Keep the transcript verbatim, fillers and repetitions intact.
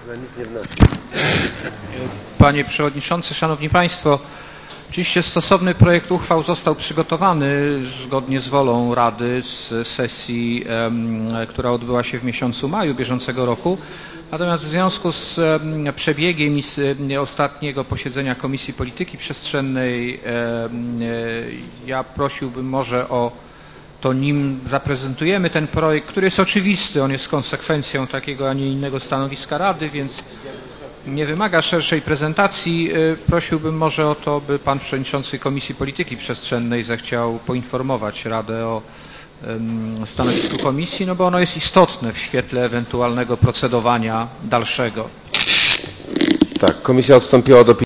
Panie Przewodniczący, Szanowni Państwo, oczywiście stosowny projekt uchwał został przygotowany zgodnie z wolą Rady z sesji, która odbyła się w miesiącu maju bieżącego roku. Natomiast w związku z przebiegiem ostatniego posiedzenia Komisji Polityki Przestrzennej ja prosiłbym może o to, nim zaprezentujemy ten projekt, który jest oczywisty, on jest konsekwencją takiego, a nie innego stanowiska Rady, więc nie wymaga szerszej prezentacji. Prosiłbym może o to, by Pan Przewodniczący Komisji Polityki Przestrzennej zechciał poinformować Radę o stanowisku Komisji, no bo ono jest istotne w świetle ewentualnego procedowania dalszego. Tak, Komisja odstąpiła od opinii